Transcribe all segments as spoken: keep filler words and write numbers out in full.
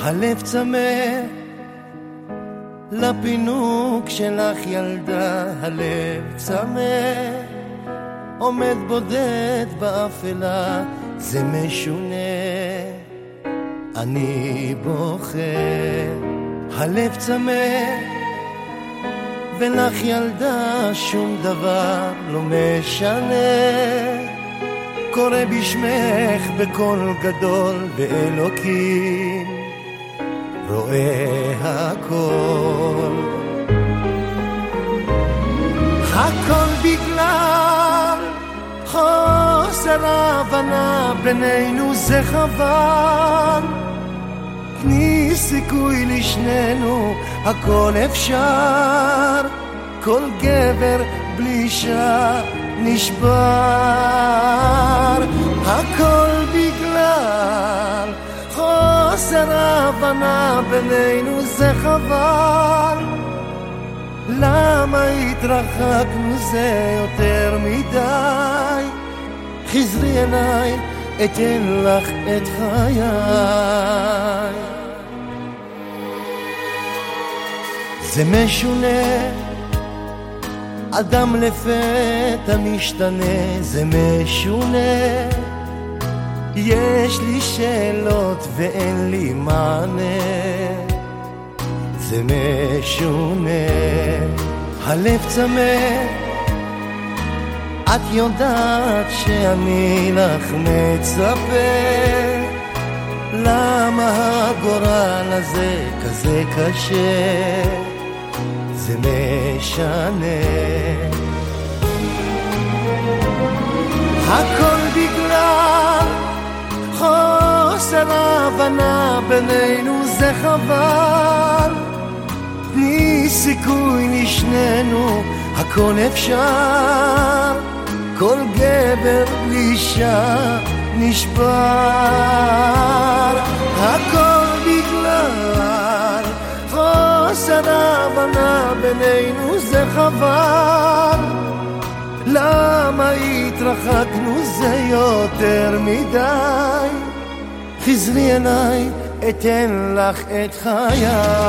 הלב צמא לפינוק שלך ילדה, הלב צמא עומד בודד באפלה, זה משונה, אני בוכה. הלב צמא ולך ילדה שום דבר לא משנה, קורא בשמך בקול גדול ואלוקים רואה הכל. הכל בגלל חוסר הבנה בינינו, זה חבל, תני סיכוי לשנינו, הכל אפשר, כל גבר בלי אישה נשבר. הכל בגלל חוסר הבנה בינינו, זה חבל, למה התרחקנו זה יותר מדי, חזרי אליי אתן לך את חיי. זה משונה, אדם לפתע משתנה, זה משונה, יש לי שאלות ואין לי מענה, זה משונה. הלב צמא, את יודעת שאני לך מצפה, למה הגורל הזה כזה קשה, זה משנה. הכל בגלל חוסר הבנה בינינו, זה חבל, תני סיכוי לשנינו, הכל אפשר, כל גבר בלי אישה נשבר. הכל בגלל חוסר הבנה בינינו, זה חבל, למה התרחקנו זה יותר מדי, חזרי אליי אתן לך את חיי.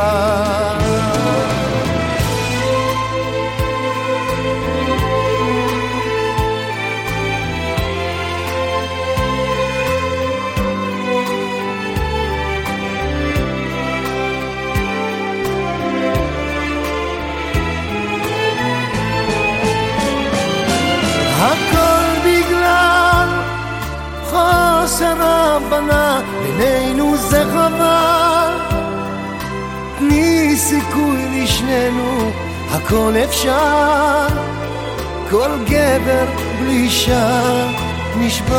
הכל בגלל חוסר הבנה בינינו, זה חבל, תני סיכוי לשנינו, הכל אפשר, כל גבר בלי אישה נשבר.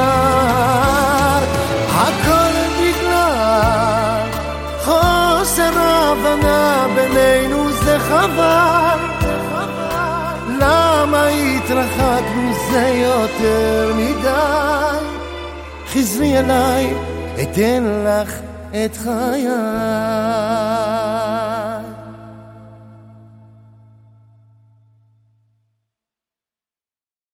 הכל בגלל חוסר הבנה בינינו, זה חבל, למה התרחקנו זה יותר מדי, חזרי אליי אתן לך את חיי.